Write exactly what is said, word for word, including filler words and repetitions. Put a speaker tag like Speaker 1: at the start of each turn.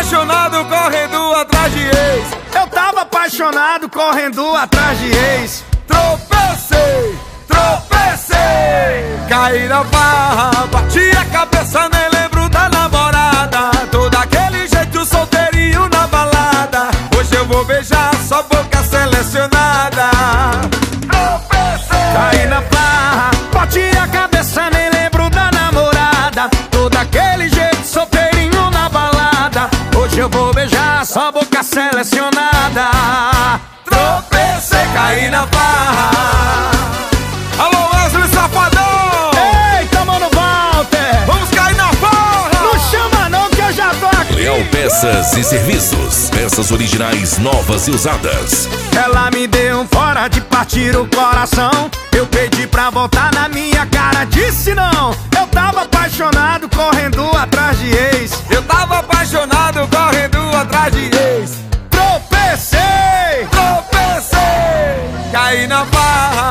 Speaker 1: apaixonado correndo atrás de ex.
Speaker 2: Eu tava apaixonado correndo atrás de ex.
Speaker 1: Tropecei, tropecei, caí na barra, bati a cabeça, nem lembro da namorada. Todo aquele jeito solteirinho na balada. Hoje eu vou beijar sua boca selecionada. Tropecei,
Speaker 2: caí na barra, bati a cabeça, nem lembro da namorada. Todo aquele jeito solteirinho na balada. Hoje eu vou beijar sua boca selecionada.
Speaker 1: Tropecei, caí na barra. Alô, Wesley Safadão!
Speaker 2: Eita, mano, Walter!
Speaker 1: Vamos cair na barra!
Speaker 2: Não chama não que eu já tô aqui!
Speaker 3: Leal Peças e Serviços. Peças originais, novas e usadas.
Speaker 2: Ela me deu um fora de partir o coração. Eu pedi pra voltar na minha cara, disse não. Eu tava apaixonado correndo atrás de ex.
Speaker 1: Eu tava apaixonado correndo atrás de ex.
Speaker 2: Tropecei,
Speaker 1: tropecei, caí na barra.